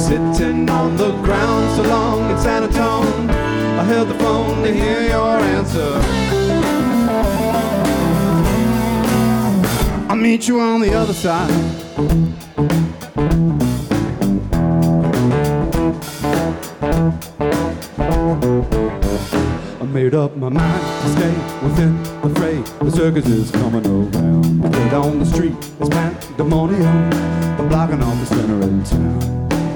sitting on the ground so long in San Antone. I held the phone to hear your answer. I'll meet you on the other side. I made up my mind to stay within the fray. The circus is coming around. The word on the street is pandemonium. They're blocking off the center of town.